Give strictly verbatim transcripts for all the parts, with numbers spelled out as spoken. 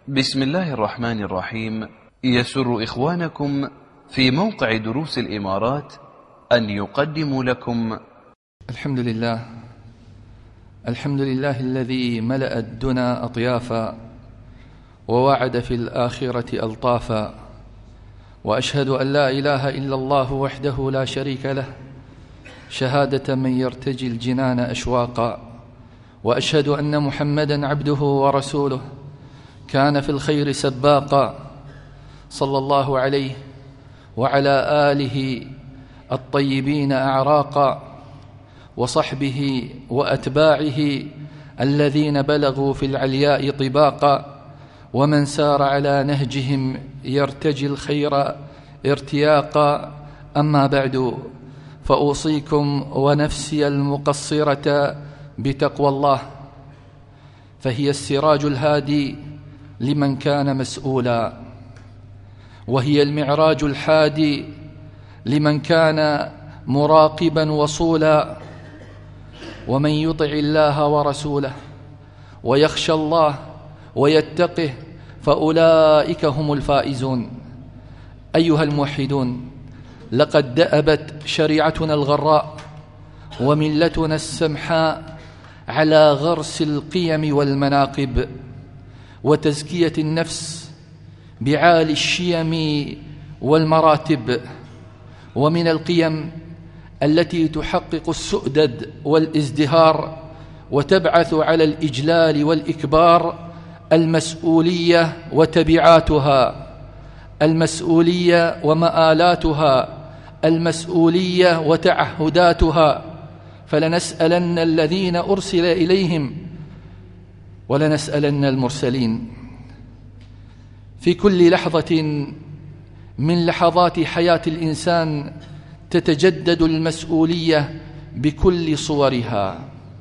بسم الله الرحمن الرحيم. يسر إخوانكم في موقع دروس الإمارات أن يقدموا لكم الحمد لله الحمد لله الذي ملأ الدنا أطيافا ووعد في الآخرة ألطافا، وأشهد أن لا إله إلا الله وحده لا شريك له شهادة من يرتجي الجنان أشواقا، وأشهد أن محمدا عبده ورسوله كان في الخير سباقا، صلى الله عليه وعلى آله الطيبين أعراقا، وصحبه وأتباعه الذين بلغوا في العلياء طباقا، ومن سار على نهجهم يرتجي الخير ارتياقا. أما بعد، فأوصيكم ونفسي المقصرة بتقوى الله، فهي السراج الهادي لمن كان مسؤولا، وهي المعراج الحادي لمن كان مراقبا وصولا. ومن يطع الله ورسوله ويخشى الله ويتقه فأولئك هم الفائزون. أيها الموحدون، لقد دأبت شريعتنا الغراء وملتنا السمحاء على غرس القيم والمناقب وتزكية النفس بعالي الشيم والمراتب. ومن القيم التي تحقق السؤدد والازدهار وتبعث على الإجلال والإكبار المسؤولية وتبعاتها، المسؤولية ومآلاتها، المسؤولية وتعهداتها. فلنسألن الذين أرسل إليهم ولنسألن المرسلين. في كل لحظة من لحظات حياة الإنسان تتجدد المسؤولية بكل صورها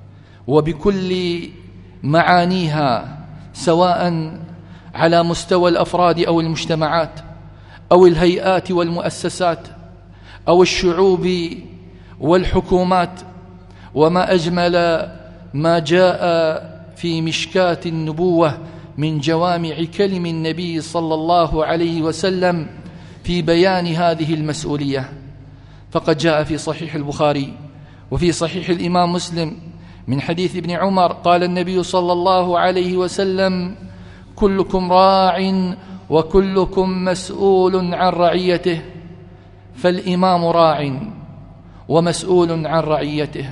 وبكل معانيها، سواء على مستوى الأفراد أو المجتمعات أو الهيئات والمؤسسات أو الشعوب والحكومات. وما أجمل ما جاء في مشكاة النبوة من جوامع كلم النبي صلى الله عليه وسلم في بيان هذه المسؤولية. فقد جاء في صحيح البخاري وفي صحيح الإمام مسلم من حديث ابن عمر قال النبي صلى الله عليه وسلم: كلكم راع وكلكم مسؤول عن رعيته. فالإمام راع ومسؤول عن رعيته،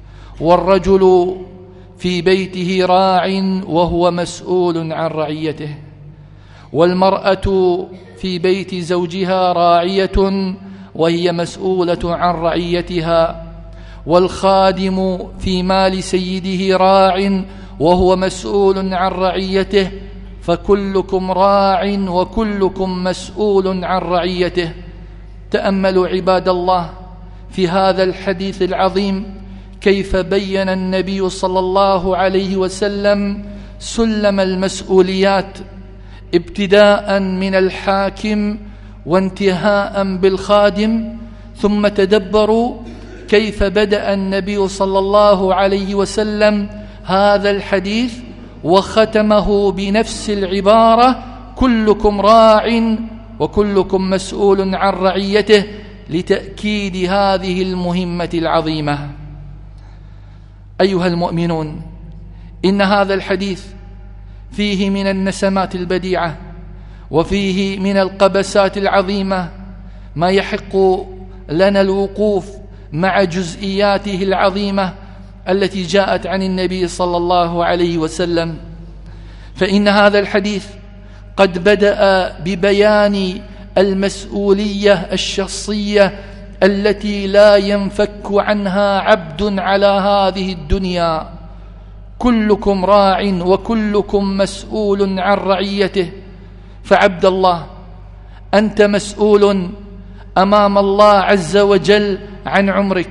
والرجل في بيته راع وهو مسؤول عن رعيته، والمرأة في بيت زوجها راعية وهي مسؤولة عن رعيتها، والخادم في مال سيده راع وهو مسؤول عن رعيته. فكلكم راع وكلكم مسؤول عن رعيته. تأملوا عباد الله في هذا الحديث العظيم كيف بين النبي صلى الله عليه وسلم سلم المسؤوليات، ابتداء من الحاكم وانتهاء بالخادم. ثم تدبروا كيف بدأ النبي صلى الله عليه وسلم هذا الحديث وختمه بنفس العبارة: كلكم راع وكلكم مسؤول عن رعيته، لتأكيد هذه المهمة العظيمة. أيها المؤمنون، إن هذا الحديث فيه من النسمات البديعة وفيه من القبسات العظيمة ما يحق لنا الوقوف مع جزئياته العظيمة التي جاءت عن النبي صلى الله عليه وسلم. فإن هذا الحديث قد بدأ ببيان المسؤولية الشخصية التي لا ينفك عنها عبد على هذه الدنيا. كلكم راع وكلكم مسؤول عن رعيته. فعبد الله، أنت مسؤول أمام الله عز وجل عن عمرك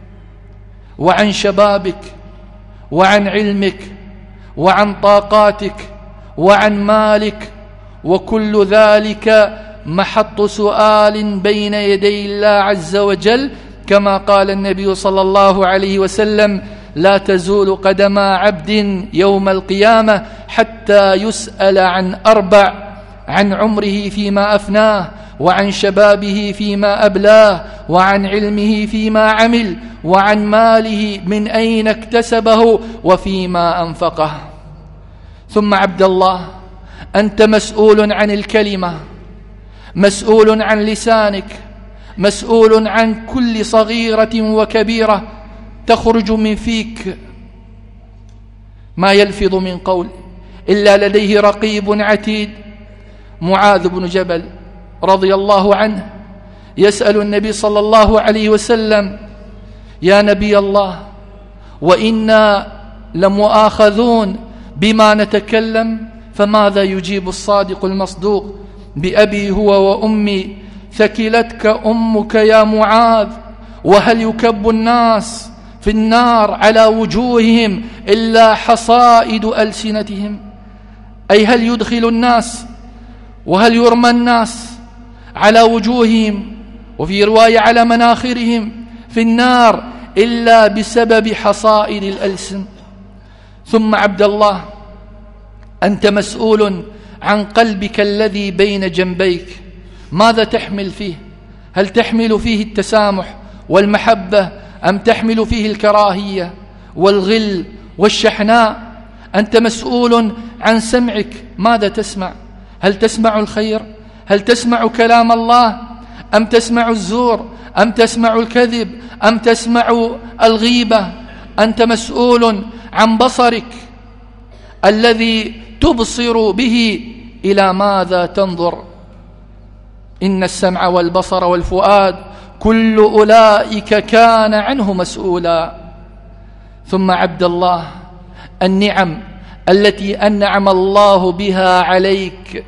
وعن شبابك وعن علمك وعن طاقاتك وعن مالك، وكل ذلك محط سؤال بين يدي الله عز وجل، كما قال النبي صلى الله عليه وسلم: لا تزول قدم عبد يوم القيامة حتى يسأل عن أربع: عن عمره فيما أفناه، وعن شبابه فيما أبلاه، وعن علمه فيما عمل، وعن ماله من أين اكتسبه وفيما أنفقه. ثم عبد الله، أنت مسؤول عن الكلمة، مسؤول عن لسانك، مسؤول عن كل صغيرة وكبيرة تخرج من فيك. ما يلفظ من قول إلا لديه رقيب عتيد. معاذ بن جبل رضي الله عنه يسأل النبي صلى الله عليه وسلم: يا نبي الله، وإنا لمؤاخذون بما نتكلم، فماذا يجيب الصادق المصدوق؟ بأبي هو وأمي ثكلتك أمك يا معاذ، وهل يكب الناس في النار على وجوههم إلا حصائد ألسنتهم؟ أي هل يدخل الناس وهل يرمى الناس على وجوههم، وفي رواية على مناخرهم، في النار إلا بسبب حصائد الألسن؟ ثم عبد الله، أنت مسؤول عن قلبك الذي بين جنبيك، ماذا تحمل فيه؟ هل تحمل فيه التسامح والمحبة، أم تحمل فيه الكراهية والغل والشحناء؟ أنت مسؤول عن سمعك، ماذا تسمع؟ هل تسمع الخير؟ هل تسمع كلام الله، أم تسمع الزور، أم تسمع الكذب، أم تسمع الغيبة؟ أنت مسؤول عن بصرك الذي تبصر به، إلى ماذا تنظر؟ إن السمع والبصر والفؤاد كل أولئك كان عنه مسؤولا. ثم عبد الله، النعم التي أنعم الله بها عليك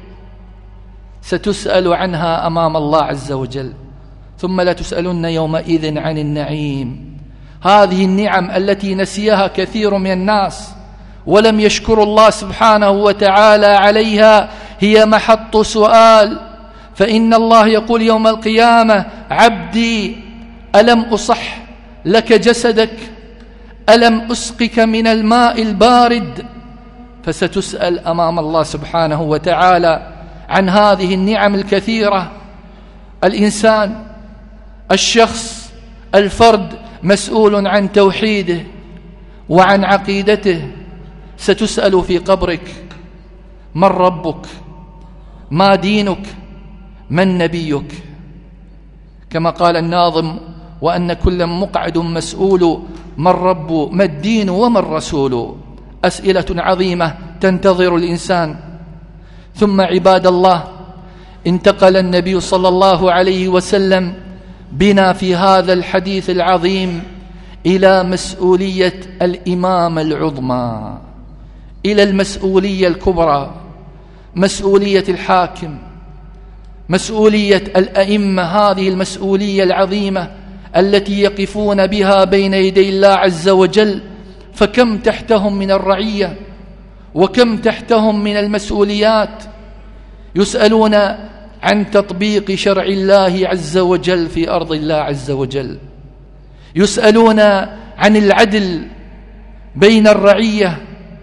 ستسأل عنها أمام الله عز وجل، ثم لا تسألن يومئذ عن النعيم. هذه النعم التي نسيها كثير من الناس ولم يشكر الله سبحانه وتعالى عليها هي محط سؤال. فإن الله يقول يوم القيامة: عبدي ألم أصح لك جسدك، ألم أسقك من الماء البارد؟ فستسأل أمام الله سبحانه وتعالى عن هذه النعم الكثيرة. الإنسان، الشخص، الفرد مسؤول عن توحيده وعن عقيدته. ستسأل في قبرك: من ربك؟ ما دينك؟ من نبيك؟ كما قال الناظم: وأن كل مقعد مسؤول، من رب ما الدين وما الرسول. أسئلة عظيمة تنتظر الإنسان. ثم عباد الله، انتقل النبي صلى الله عليه وسلم بنا في هذا الحديث العظيم إلى مسؤولية الإمامة العظمى، إلى المسؤولية الكبرى، مسؤولية الحاكم، مسؤولية الأئمة. هذه المسؤولية العظيمة التي يقفون بها بين يدي الله عز وجل. فكم تحتهم من الرعية، وكم تحتهم من المسؤوليات، يسألون عن تطبيق شرع الله عز وجل في أرض الله عز وجل، يسألون عن العدل بين الرعية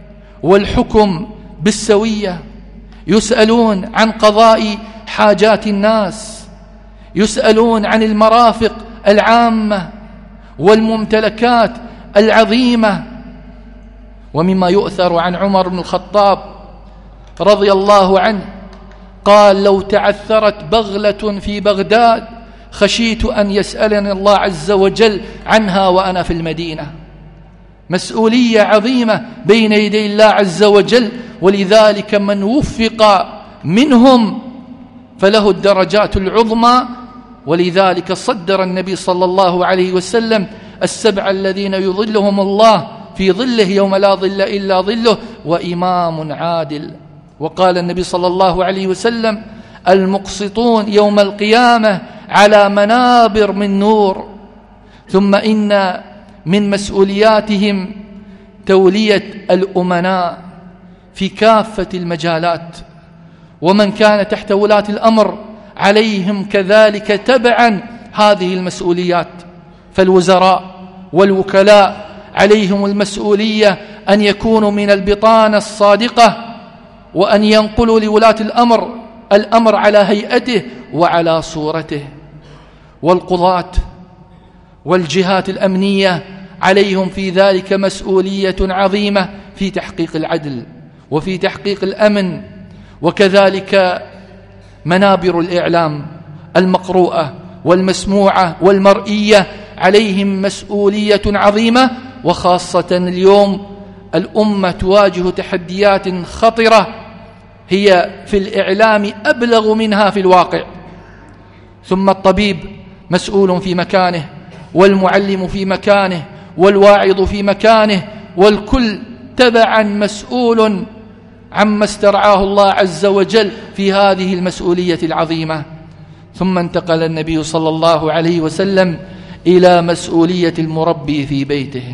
والحكم بالسوية، يسألون عن قضاء حاجات الناس، يسألون عن المرافق العامة والممتلكات العظيمة. ومما يؤثر عن عمر بن الخطاب رضي الله عنه قال: لو تعثرت بغلة في بغداد خشيت أن يسألني الله عز وجل عنها وأنا في المدينة. مسؤولية عظيمة بين يدي الله عز وجل، ولذلك من وفق منهم فله الدرجات العظمى. ولذلك صدر النبي صلى الله عليه وسلم السبع الذين يظلهم الله في ظله يوم لا ظل إلا ظله، وإمام عادل. وقال النبي صلى الله عليه وسلم: المقسطون يوم القيامة على منابر من نور. ثم إن من مسؤولياتهم تولية الأمناء في كافة المجالات، ومن كان تحت ولاة الأمر عليهم كذلك تبعا هذه المسؤوليات. فالوزراء والوكلاء عليهم المسؤولية أن يكونوا من البطانة الصادقة وأن ينقلوا لولاة الأمر الأمر على هيئته وعلى صورته. والقضاة والجهات الأمنية عليهم في ذلك مسؤولية عظيمة في تحقيق العدل وفي تحقيق الأمن. وكذلك منابر الإعلام المقروءة والمسموعة والمرئية عليهم مسؤولية عظيمة، وخاصة اليوم الأمة تواجه تحديات خطرة هي في الإعلام أبلغ منها في الواقع. ثم الطبيب مسؤول في مكانه، والمعلم في مكانه، والواعظ في مكانه، والكل تبعا مسؤول عما استرعاه الله عز وجل في هذه المسؤولية العظيمة. ثم انتقل النبي صلى الله عليه وسلم إلى مسؤولية المربي في بيته،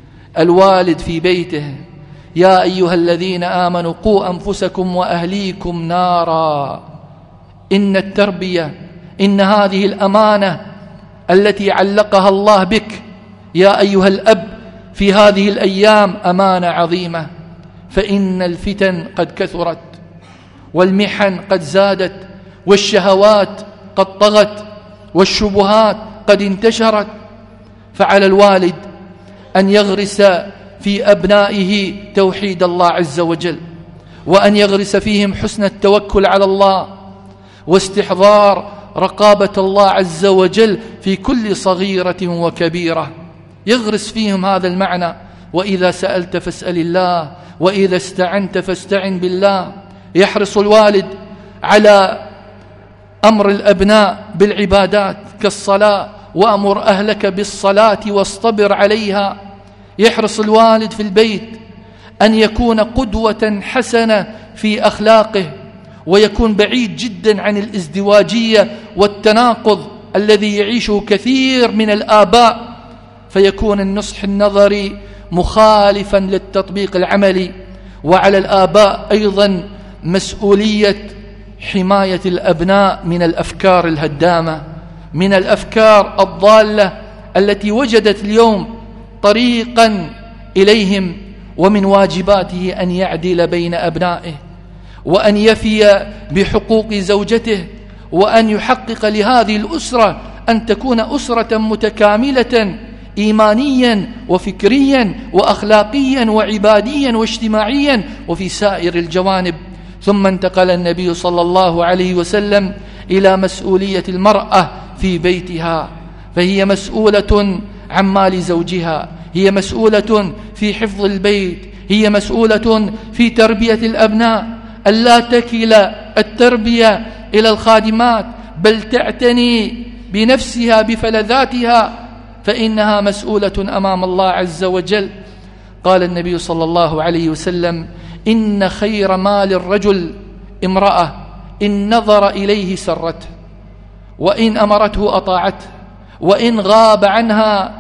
الوالد في بيته. يا أيها الذين آمنوا قوا أنفسكم وأهليكم نارا. إن التربية، إن هذه الأمانة التي علقها الله بك يا أيها الأب في هذه الأيام أمانة عظيمة، فإن الفتن قد كثرت، والمحن قد زادت، والشهوات قد طغت، والشبهات قد انتشرت. فعلى الوالد أن يغرس في أبنائه توحيد الله عز وجل، وأن يغرس فيهم حسن التوكل على الله، واستحضار رقابة الله عز وجل في كل صغيرة وكبيرة. يغرس فيهم هذا المعنى: وإذا سألت فاسأل الله، وإذا استعنت فاستعن بالله. يحرص الوالد على أمر الأبناء بالعبادات كالصلاة: وأمر أهلك بالصلاة واصطبر عليها. يحرص الوالد في البيت أن يكون قدوة حسنة في أخلاقه، ويكون بعيد جدا عن الازدواجية والتناقض الذي يعيشه كثير من الآباء، فيكون النصح النظري مخالفا للتطبيق العملي. وعلى الآباء أيضا مسؤولية حماية الأبناء من الأفكار الهدامة، من الأفكار الضالة التي وجدت اليوم طريقا إليهم. ومن واجباته أن يعدل بين أبنائه، وأن يفي بحقوق زوجته، وأن يحقق لهذه الأسرة أن تكون أسرة متكاملة إيمانيا وفكريا وأخلاقيا وعباديا واجتماعيا وفي سائر الجوانب. ثم انتقل النبي صلى الله عليه وسلم إلى مسؤولية المرأة في بيتها، فهي مسؤولة عن مال زوجها، هي مسؤولة في حفظ البيت، هي مسؤولة في تربية الأبناء. ألا تكل التربية إلى الخادمات، بل تعتني بنفسها بفلذاتها، فإنها مسؤولة أمام الله عز وجل. قال النبي صلى الله عليه وسلم: إن خير مال الرجل امرأة إن نظر إليه سرته، وإن أمرته أطاعته، وإن غاب عنها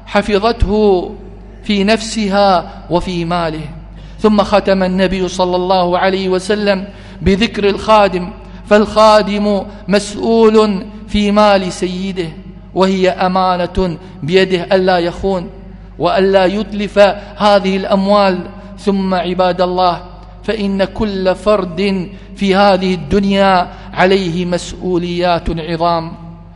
حفظته في نفسها وفي ماله. ثم ختم النبي صلى الله عليه وسلم بذكر الخادم، فالخادم مسؤول في مال سيده، وهي أمانة بيده ألا يخون وألا يتلف هذه الأموال. ثم عباد الله، فإن كل فرد في هذه الدنيا عليه مسؤوليات عظام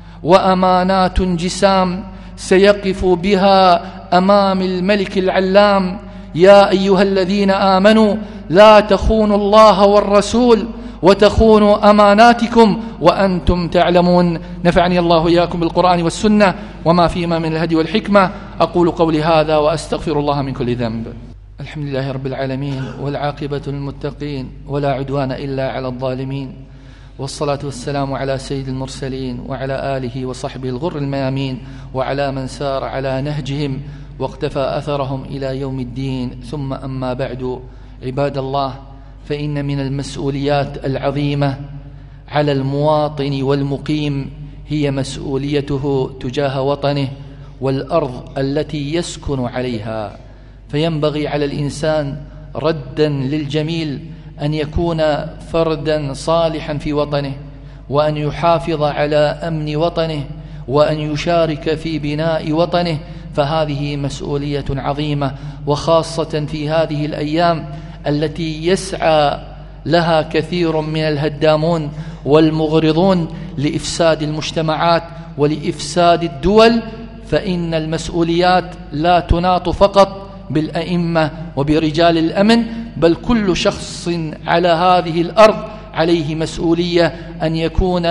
وأمانات جسام سيقف بها أمام الملك العلام. يا أيها الذين آمنوا لا تخونوا الله والرسول وتخونوا أماناتكم وأنتم تعلمون. نفعني الله وإياكم بالقرآن والسنة وما فيما من الهدي والحكمة. أقول قولي هذا وأستغفر الله من كل ذنب. الحمد لله رب العالمين، والعاقبة للمتقين، ولا عدوان إلا على الظالمين، والصلاة والسلام على سيد المرسلين وعلى آله وصحبه الغر الميامين، وعلى من سار على نهجهم واقتفى أثرهم إلى يوم الدين. ثم أما بعد، عباد الله، فإن من المسؤوليات العظيمة على المواطن والمقيم هي مسؤوليته تجاه وطنه والأرض التي يسكن عليها. فينبغي على الإنسان ردا للجميل أن يكون فردا صالحا في وطنه، وأن يحافظ على أمن وطنه، وأن يشارك في بناء وطنه، فهذه مسؤولية عظيمة، وخاصة في هذه الأيام التي يسعى لها كثير من الهدامون والمغرضون لإفساد المجتمعات ولإفساد الدول، فإن المسؤوليات لا تناط فقط بالأئمة وبرجال الأمن، بل كل شخص على هذه الأرض عليه مسؤولية أن يكون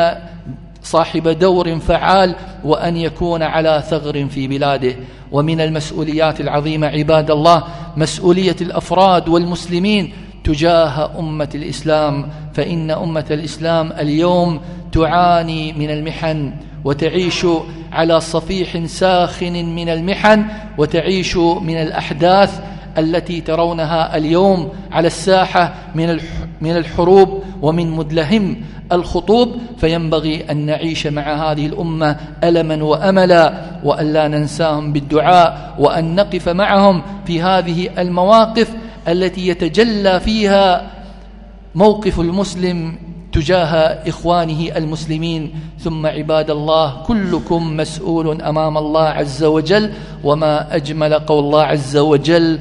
صاحب دور فعال وأن يكون على ثغر في بلاده. ومن المسؤوليات العظيمة عباد الله مسؤولية الأفراد والمسلمين تجاه أمة الإسلام، فإن أمة الإسلام اليوم تعاني من المحن وتعيش على صفيح ساخن من المحن، وتعيش من الأحداث التي ترونها اليوم على الساحة من الحروب ومن مدلهم الخطوب. فينبغي أن نعيش مع هذه الأمة ألما وأملا، وأن لا ننساهم بالدعاء، وأن نقف معهم في هذه المواقف التي يتجلى فيها موقف المسلم تجاه إخوانه المسلمين. ثم عباد الله كلكم مسؤول أمام الله عز وجل، وما أجمل قول الله عز وجل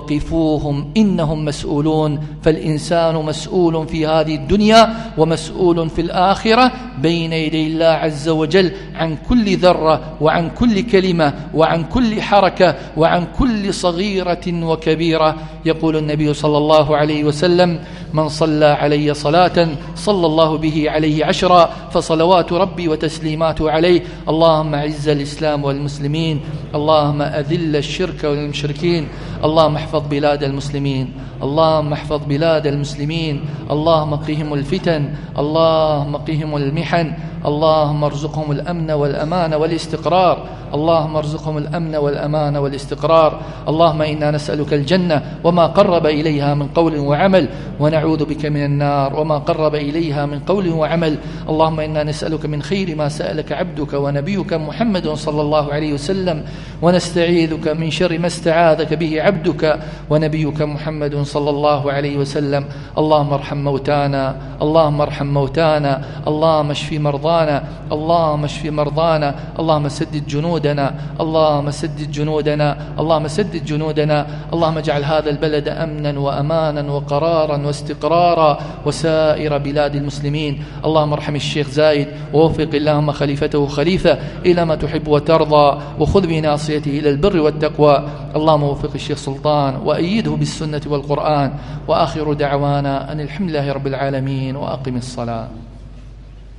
وقفوهم إنهم مسؤولون. فالإنسان مسؤول في هذه الدنيا ومسؤول في الآخرة بين يدي الله عز وجل عن كل ذرة وعن كل كلمة وعن كل حركة وعن كل صغيرة وكبيرة. يقول النبي صلى الله عليه وسلم: من صلى علي صلاة صلى الله به عليه عشرا، فصلوات ربي وتسليماته عليه. اللهم أعز الإسلام والمسلمين، اللهم أذل الشرك والمشركين، اللهم احفظ بلاد المسلمين، اللهم احفظ بلاد المسلمين، اللهم قهم الفتن، اللهم قهم المحن، اللهم ارزقهم الأمن والأمان والاستقرار، اللهم ارزقهم الأمن والأمان والاستقرار. اللهم إنا نسألك الجنة وما قرب إليها من قول وعمل، ونعوذ بك من النار وما قرب إليها من قول وعمل. اللهم إنا نسألك من خير ما سألك عبدك ونبيك محمد صلى الله عليه وسلم، ونستعيذك من شر ما استعاذك به عبدك ونبيك محمد صلى الله عليه وسلم. اللهم ارحم موتانا، اللهم ارحم موتانا، اللهم اشف مرضانا، اللهم اشف مرضانا، اللهم سدد جنودنا، اللهم سدد جنودنا، اللهم سدد جنودنا، اللهم اجعل هذا البلد أمنا وأمانا وقرارا واستقرارا وسائر بلاد المسلمين. اللهم ارحم الشيخ زايد ووفق اللهم خليفته خليفة إلى ما تحب وترضى، وخذ بناصيته إلى البر والتقوى. اللهم وفق الشيخ سلطان وأيده بالسنة والقرآن. وآخر دعوانا أن الحمد لله رب العالمين، وأقم الصلاة.